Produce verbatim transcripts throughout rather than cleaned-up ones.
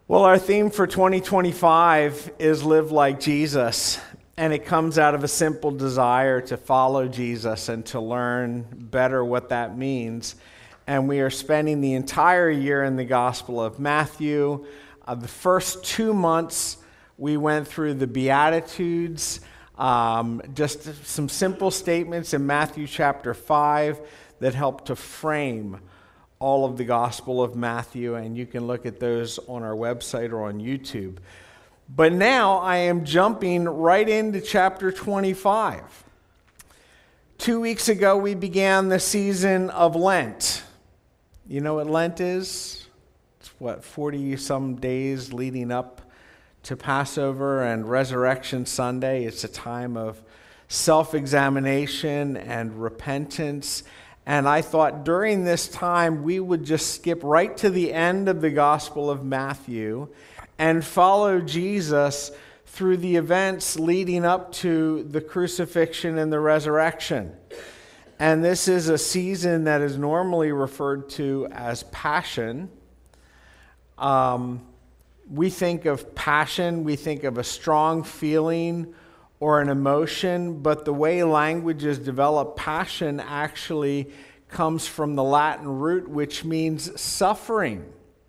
Well, our theme for twenty twenty-five is Live Like Jesus, and it comes out of a simple desire to follow Jesus and to learn better what that means. And we are spending the entire year in the Gospel of Matthew. Uh, the first two months, we went through the Beatitudes, um, just some simple statements in Matthew chapter five that help to frame all of the Gospel of Matthew, and you can look at those on our website or on YouTube. But now I am jumping right into chapter twenty-five. Two weeks ago, we began the season of Lent. You know what Lent is? It's what, forty-some days leading up to Passover and Resurrection Sunday. It's a time of self-examination and repentance. And I thought during this time we would just skip right to the end of the Gospel of Matthew and follow Jesus through the events leading up to the crucifixion and the resurrection. And this is a season that is normally referred to as Passion. Um, we think of passion, we think of a strong feeling or an emotion, but the way language is developed, passion actually comes from the Latin root, which means suffering.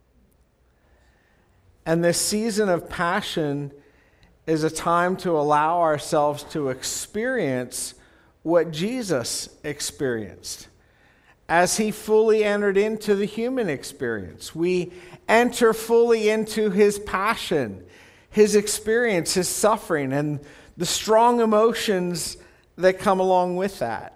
And this season of passion is a time to allow ourselves to experience what Jesus experienced as he fully entered into the human experience. We enter fully into his passion, his experience, his suffering, and the strong emotions that come along with that.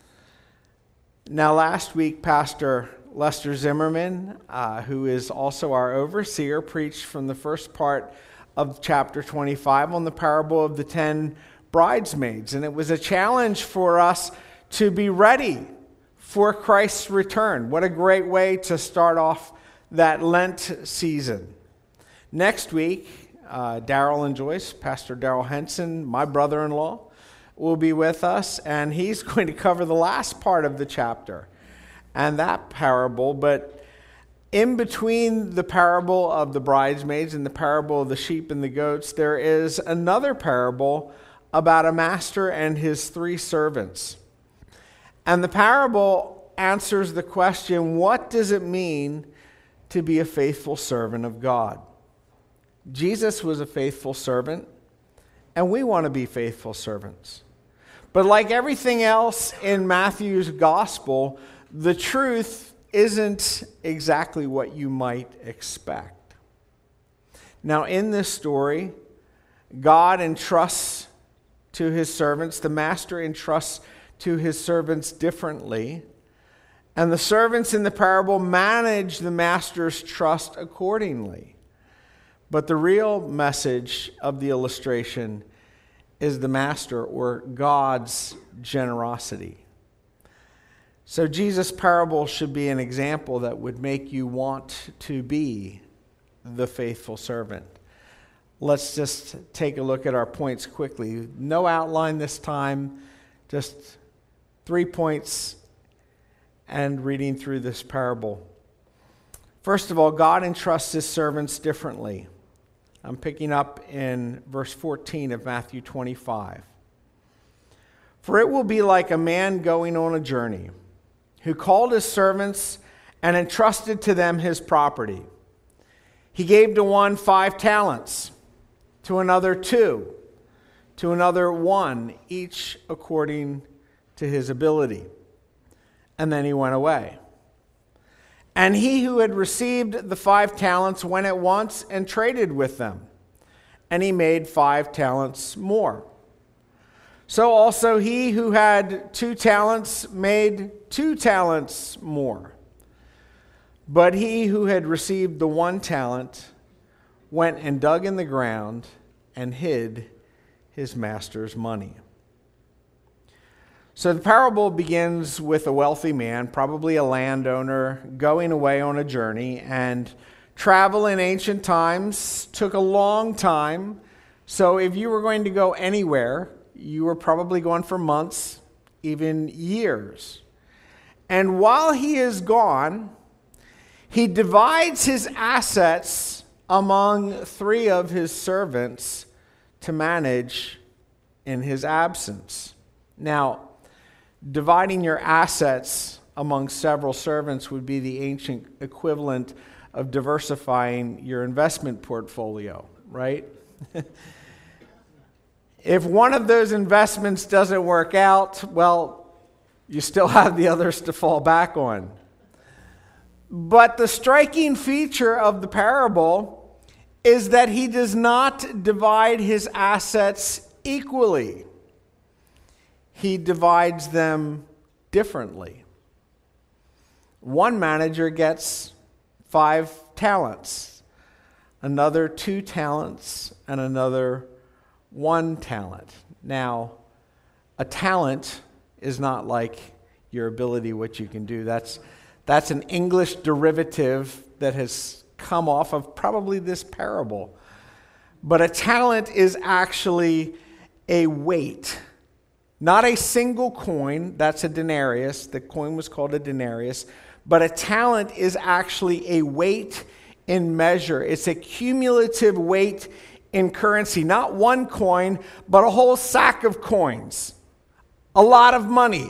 Now, last week, Pastor Lester Zimmerman, uh, who is also our overseer, preached from the first part of chapter twenty-five on the parable of the ten bridesmaids. And it was a challenge for us to be ready for Christ's return. What a great way to start off that Lent season. Next week, Uh, Daryl and Joyce, Pastor Daryl Henson, my brother-in-law, will be with us, and he's going to cover the last part of the chapter and that parable. But in between the parable of the bridesmaids and the parable of the sheep and the goats, there is another parable about a master and his three servants. And the parable answers the question, what does it mean to be a faithful servant of God? Jesus was a faithful servant, and we want to be faithful servants. But like everything else in Matthew's gospel, the truth isn't exactly what you might expect. Now, in this story, God entrusts to his servants, the master entrusts to his servants differently, and the servants in the parable manage the master's trust accordingly. But the real message of the illustration is the master, or God's generosity. So Jesus' parable should be an example that would make you want to be the faithful servant. Let's just take a look at our points quickly. No outline this time, just three points and reading through this parable. First of all, God entrusts his servants differently. I'm picking up in verse fourteen of Matthew twenty-five. For it will be like a man going on a journey, who called his servants and entrusted to them his property. He gave to one five talents, to another two, to another one, each according to his ability. And then he went away. And he who had received the five talents went at once and traded with them. And he made five talents more. So also he who had two talents made two talents more. But he who had received the one talent went and dug in the ground and hid his master's money. So the parable begins with a wealthy man, probably a landowner, going away on a journey. And travel in ancient times took a long time. So if you were going to go anywhere, you were probably going for months, even years. And while he is gone, he divides his assets among three of his servants to manage in his absence. Now, dividing your assets among several servants would be the ancient equivalent of diversifying your investment portfolio, right? If one of those investments doesn't work out, well, you still have the others to fall back on. But the striking feature of the parable is that he does not divide his assets equally. He divides them differently. One manager gets five talents, another two talents, and another one talent. Now, a talent is not like your ability, what you can do. That's that's an English derivative that has come off of probably this parable. But a talent is actually a weight, not a single coin. That's a denarius. The coin was called a denarius. But a talent is actually a weight in measure. It's a cumulative weight in currency. Not one coin, but a whole sack of coins. A lot of money.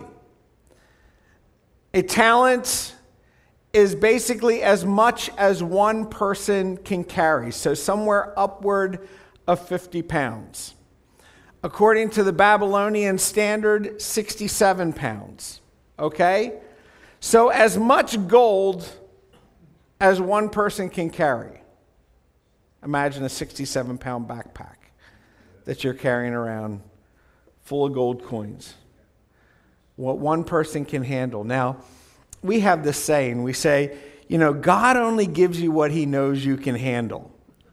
A talent is basically as much as one person can carry. So somewhere upward of fifty pounds. According to the Babylonian standard, sixty-seven pounds. Okay? So as much gold as one person can carry. Imagine a sixty-seven pound backpack that you're carrying around full of gold coins. What one person can handle. Now, we have this saying. We say, you know, God only gives you what he knows you can handle.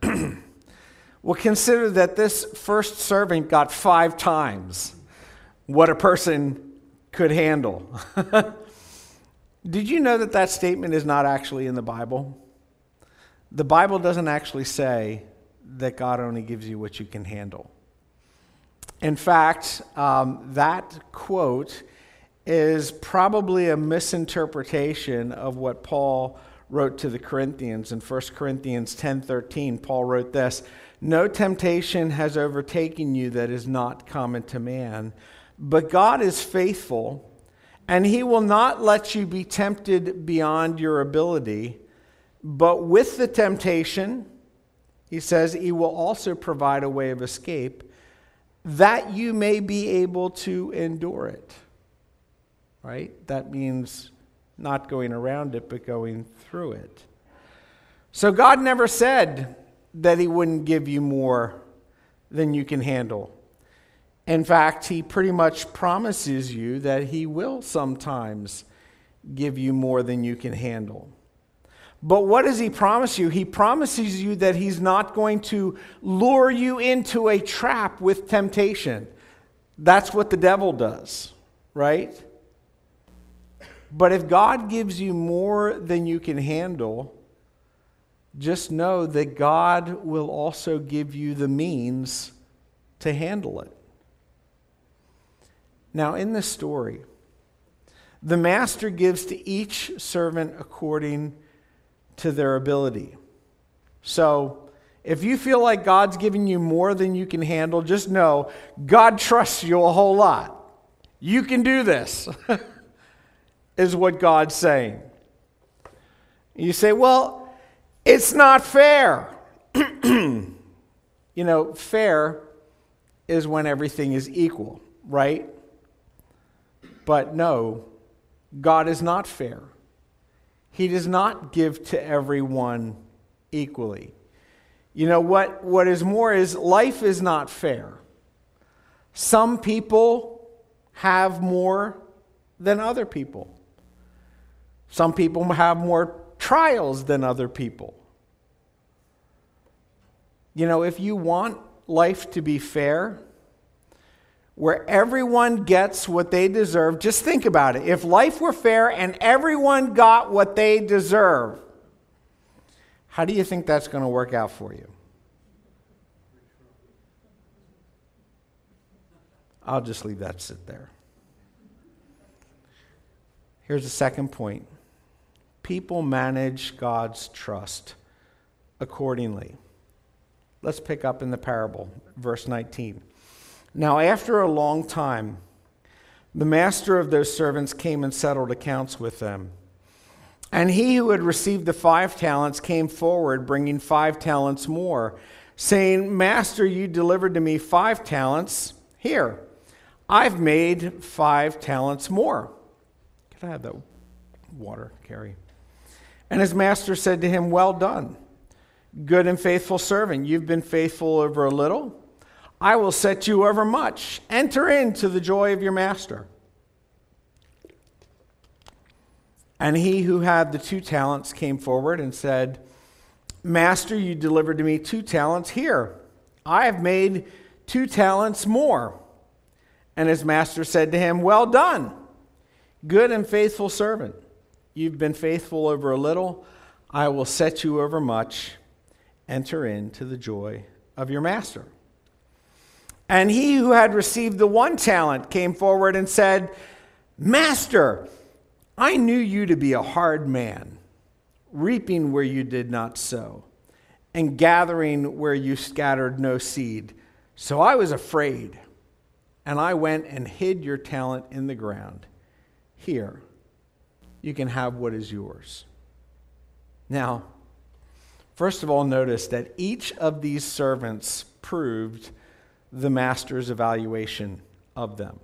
Well, consider that this first servant got five times what a person could handle. Did you know that that statement is not actually in the Bible? The Bible doesn't actually say that God only gives you what you can handle. In fact, um, that quote is probably a misinterpretation of what Paul wrote to the Corinthians. In First Corinthians ten thirteen, Paul wrote this, "No temptation has overtaken you that is not common to man, but God is faithful, and he will not let you be tempted beyond your ability, but with the temptation," he says, "he will also provide a way of escape, that you may be able to endure it." Right? That means not going around it, but going through it. So God never said that he wouldn't give you more than you can handle. In fact, he pretty much promises you that he will sometimes give you more than you can handle. But what does he promise you? He promises you that he's not going to lure you into a trap with temptation. That's what the devil does, right? But if God gives you more than you can handle, just know that God will also give you the means to handle it. Now, in this story, the master gives to each servant according to their ability. So, if you feel like God's giving you more than you can handle, just know God trusts you a whole lot. You can do this, is what God's saying. You say, well, it's not fair. You know, fair is when everything is equal, right? But no, God is not fair. He does not give to everyone equally. You know, what, what is more is life is not fair. Some people have more than other people. Some people have more trials than other people. You know, if you want life to be fair, where everyone gets what they deserve, just think about it. If life were fair and everyone got what they deserve, how do you think that's going to work out for you? I'll just leave that sit there. Here's the second point. People manage God's trust accordingly. Let's pick up in the parable, verse nineteen. Now, after a long time, the master of those servants came and settled accounts with them. And he who had received the five talents came forward, bringing five talents more, saying, Master, you delivered to me five talents. Here, I've made five talents more. Can I have that water, Carrie? And his master said to him, Well done, good and faithful servant. You've been faithful over a little. I will set you over much. Enter into the joy of your master. And he who had the two talents came forward and said, Master, you delivered to me two talents. Here, I have made two talents more. And his master said to him, Well done, good and faithful servant. You've been faithful over a little. I will set you over much. Enter into the joy of your master. And he who had received the one talent came forward and said, Master, I knew you to be a hard man, reaping where you did not sow, and gathering where you scattered no seed. So I was afraid, and I went and hid your talent in the ground. Here, you can have what is yours. Now, first of all, notice that each of these servants proved the master's evaluation of them.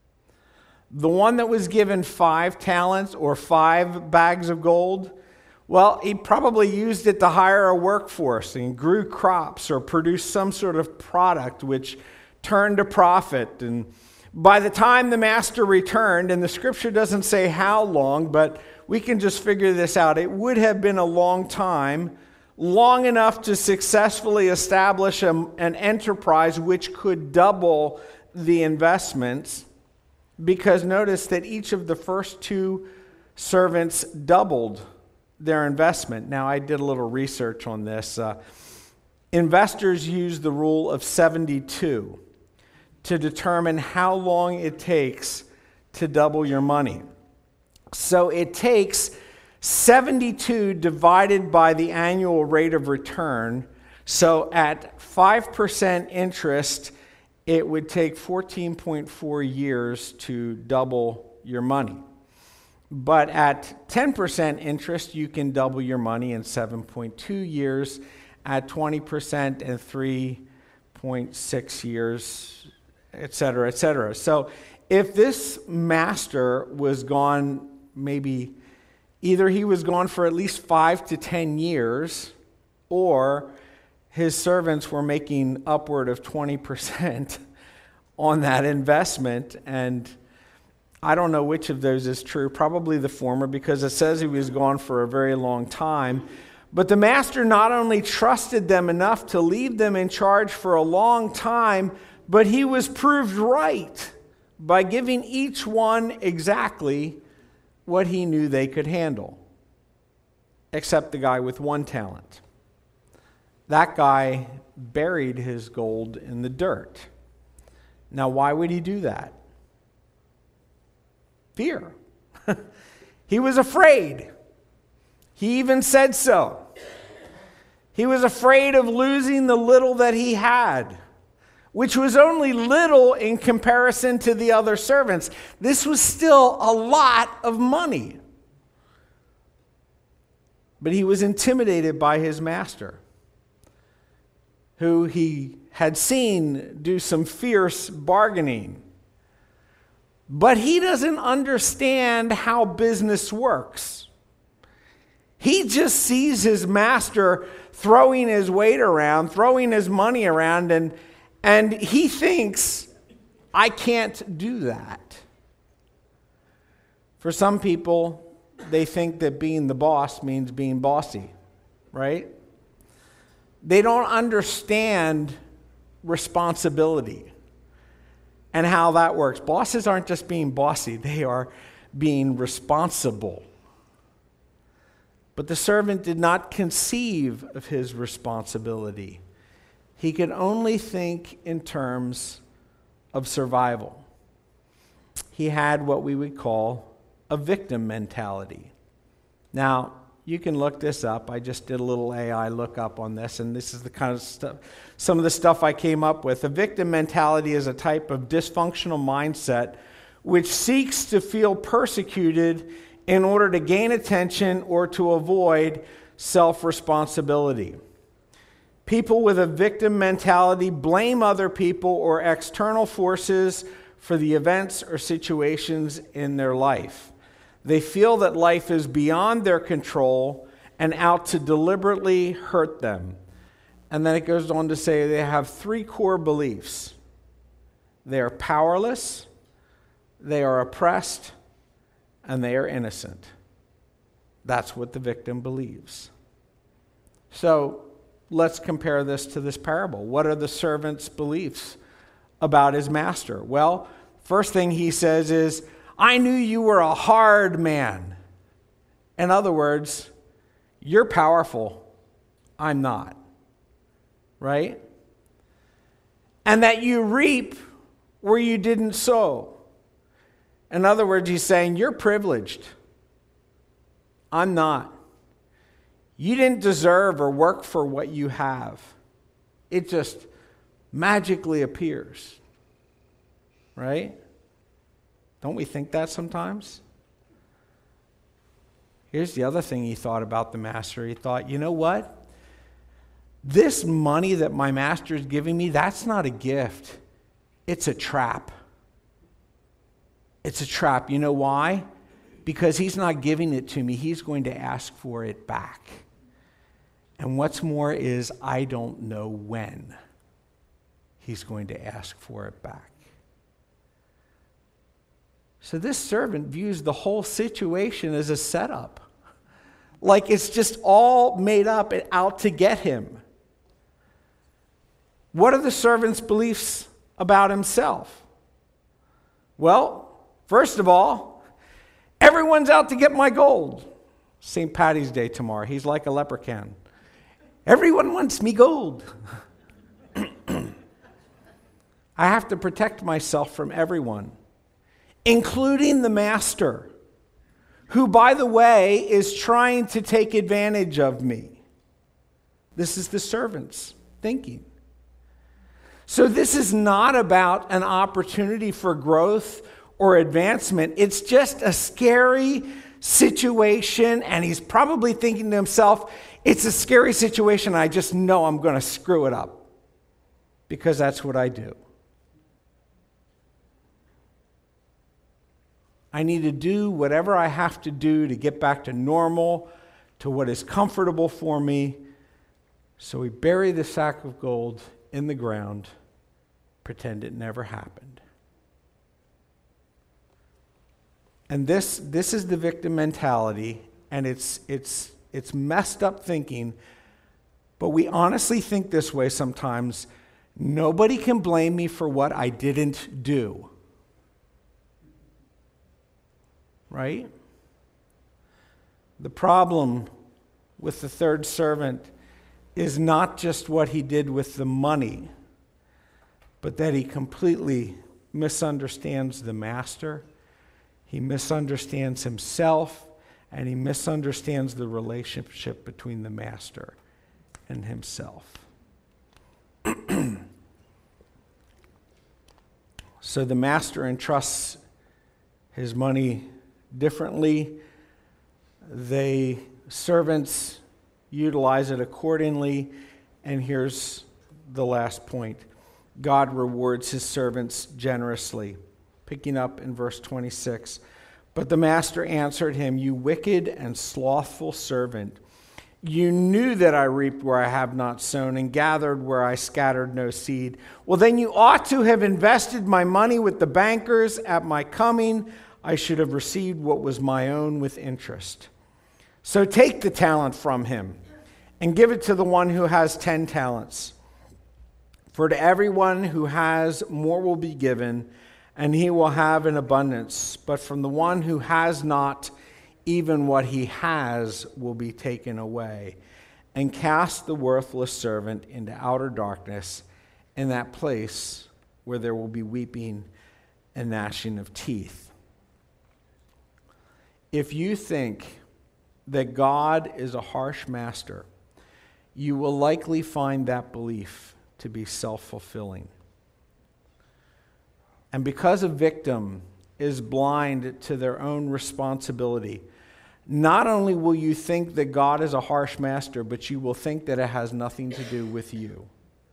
The one that was given five talents or five bags of gold, well, he probably used it to hire a workforce and grew crops or produced some sort of product which turned a profit. And by the time the master returned, and the scripture doesn't say how long, but we can just figure this out, it would have been a long time, long enough to successfully establish a, an enterprise which could double the investments, because notice that each of the first two servants doubled their investment. Now, I did a little research on this. Uh, investors use the rule of seventy-two to determine how long it takes to double your money. So it takes seventy-two divided by the annual rate of return. So at five percent interest, it would take fourteen point four years to double your money. But at ten percent interest, you can double your money in seven point two years. At twenty percent and three point six years, et cetera, et cetera. So if this master was gone, maybe either he was gone for at least five to ten years, or his servants were making upward of twenty percent on that investment. And I don't know which of those is true. Probably the former, because it says he was gone for a very long time. But the master not only trusted them enough to leave them in charge for a long time, but he was proved right by giving each one exactly what he knew they could handle, except the guy with one talent. That guy buried his gold in the dirt. Now, why would he do that? Fear. He was afraid. He even said so. He was afraid of losing the little that he had, which was only little in comparison to the other servants. This was still a lot of money. But he was intimidated by his master, who he had seen do some fierce bargaining. But he doesn't understand how business works. He just sees his master throwing his weight around, throwing his money around, and, and he thinks, I can't do that. For some people, they think that being the boss means being bossy, right? They don't understand responsibility and how that works. Bosses aren't just being bossy, they are being responsible. But the servant did not conceive of his responsibility. He could only think in terms of survival. He had what we would call a victim mentality. Now, You can look this up. I just did a little A I lookup on this, and this is the kind of stuff, some of the stuff I came up with. A victim mentality is a type of dysfunctional mindset which seeks to feel persecuted in order to gain attention or to avoid self-responsibility. People with a victim mentality blame other people or external forces for the events or situations in their life. They feel that life is beyond their control and out to deliberately hurt them. And then it goes on to say they have three core beliefs. They are powerless, they are oppressed, and they are innocent. That's what the victim believes. So let's compare this to this parable. What are the servant's beliefs about his master? Well, first thing he says is, I knew you were a hard man. In other words, you're powerful, I'm not. Right? And that you reap where you didn't sow. In other words, he's saying, you're privileged, I'm not. You didn't deserve or work for what you have. It just magically appears. Right? Don't we think that sometimes? Here's the other thing he thought about the master. He thought, you know what? This money that my master is giving me, that's not a gift. It's a trap. It's a trap. You know why? Because he's not giving it to me. He's going to ask for it back. And what's more is I don't know when he's going to ask for it back. So this servant views the whole situation as a setup. Like it's just all made up and out to get him. What are the servant's beliefs about himself? Well, first of all, everyone's out to get my gold. Saint Patty's Day tomorrow. He's like a leprechaun. Everyone wants me gold. I have to protect myself from everyone, including the master, who, by the way, is trying to take advantage of me. This is the servant's thinking. So this is not about an opportunity for growth or advancement. It's just a scary situation, and he's probably thinking to himself, it's a scary situation, I just know I'm going to screw it up, because that's what I do. I need to do whatever I have to do to get back to normal, to what is comfortable for me. So we bury the sack of gold in the ground, pretend it never happened. And this this is the victim mentality, and it's it's it's messed up thinking, but we honestly think this way sometimes. Nobody can blame me for what I didn't do. Right? The problem with the third servant is not just what he did with the money, but that he completely misunderstands the master, he misunderstands himself, and he misunderstands the relationship between the master and himself. So the master entrusts his money differently. The servants utilize it accordingly. And here's the last point. God rewards his servants generously. Picking up in verse twenty-six. But the master answered him, you wicked and slothful servant. You knew that I reaped where I have not sown and gathered where I scattered no seed. Well, then you ought to have invested my money with the bankers. At my coming, I should have received what was my own with interest. So take the talent from him and give it to the one who has ten talents. For to everyone who has, more will be given, and he will have an abundance. But from the one who has not, even what he has will be taken away. And cast the worthless servant into outer darkness, in that place where there will be weeping and gnashing of teeth. If you think that God is a harsh master, you will likely find that belief to be self-fulfilling. And because a victim is blind to their own responsibility, not only will you think that God is a harsh master, but you will think that it has nothing to do with you.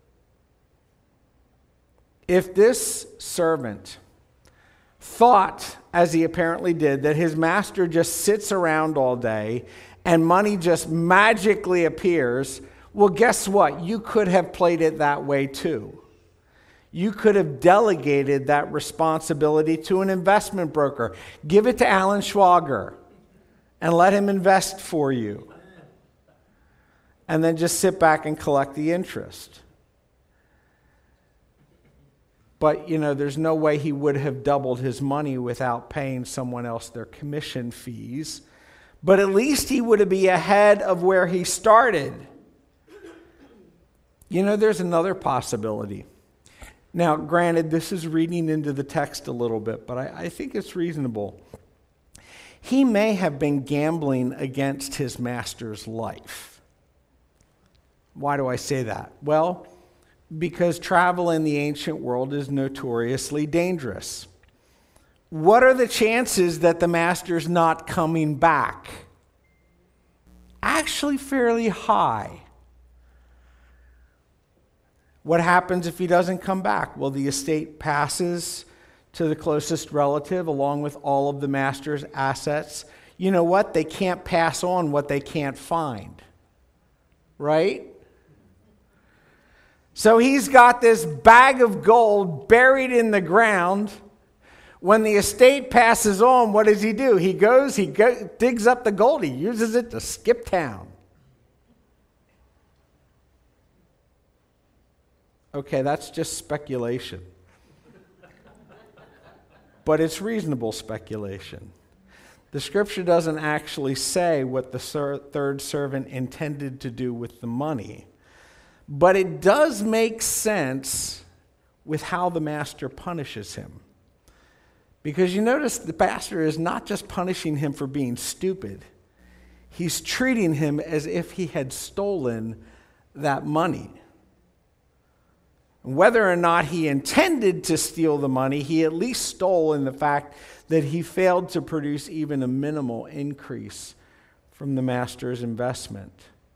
If this servant thought, as he apparently did, that his master just sits around all day and money just magically appears, well, guess what? You could have played it that way too. You could have delegated that responsibility to an investment broker. Give it to Alan Schwager and let him invest for you. And then just sit back and collect the interest. But, you know, there's no way he would have doubled his money without paying someone else their commission fees. But at least he would be ahead of where he started. You know, there's another possibility. Now, granted, this is reading into the text a little bit, but I, I think it's reasonable. He may have been gambling against his master's life. Why do I say that? Well, because travel in the ancient world is notoriously dangerous. What are the chances that the master's not coming back? Actually, fairly high. What happens if he doesn't come back? Well, the estate passes to the closest relative along with all of the master's assets. You know what? They can't pass on what they can't find. Right? So he's got this bag of gold buried in the ground. When the estate passes on, what does he do? He goes, he go, digs up the gold, he uses it to skip town. Okay, that's just speculation. But it's reasonable speculation. The scripture doesn't actually say what the ser- third servant intended to do with the money. But it does make sense with how the master punishes him. Because you notice the master is not just punishing him for being stupid. He's treating him as if he had stolen that money. Whether or not he intended to steal the money, he at least stole in the fact that he failed to produce even a minimal increase from the master's investment.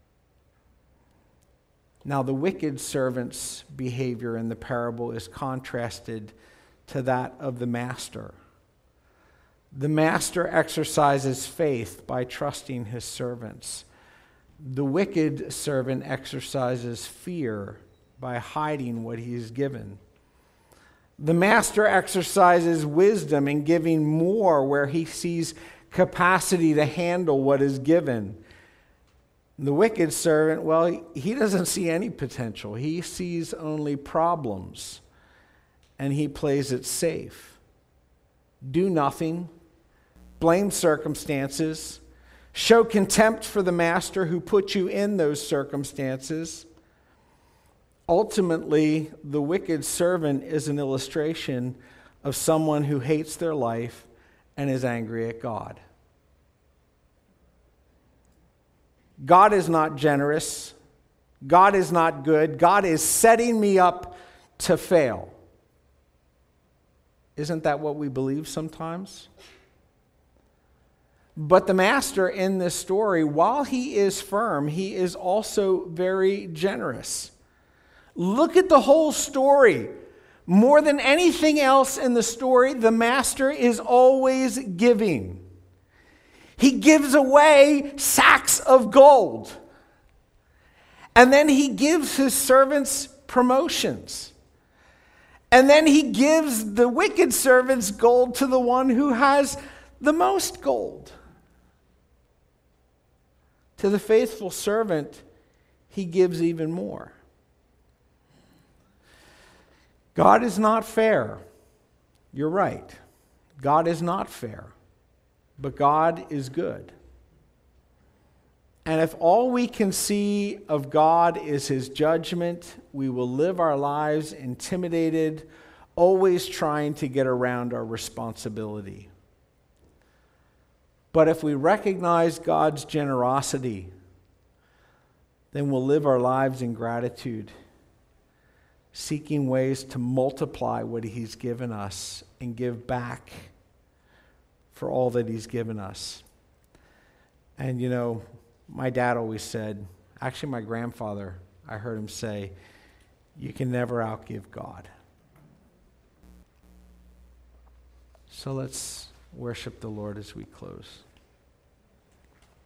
Now, the wicked servant's behavior in the parable is contrasted to that of the master. The master exercises faith by trusting his servants. The wicked servant exercises fear by hiding what he is given. The master exercises wisdom in giving more where he sees capacity to handle what is given. The wicked servant, well, he doesn't see any potential. He sees only problems, and he plays it safe. Do nothing, blame circumstances, show contempt for the master who put you in those circumstances. Ultimately, the wicked servant is an illustration of someone who hates their life and is angry at God. God is not generous. God is not good. God is setting me up to fail. Isn't that what we believe sometimes? But the master in this story, while he is firm, he is also very generous. Look at the whole story. More than anything else in the story, the master is always giving. He gives away sacks of gold. And then he gives his servants promotions. And then he gives the wicked servants gold to the one who has the most gold. To the faithful servant, he gives even more. God is not fair. You're right. God is not fair. But God is good. And if all we can see of God is his judgment, we will live our lives intimidated, always trying to get around our responsibility. But if we recognize God's generosity, then we'll live our lives in gratitude, seeking ways to multiply what He's given us and give back for all that He's given us. And you know, my dad always said, actually my grandfather, I heard him say, you can never outgive God. So let's worship the Lord as we close.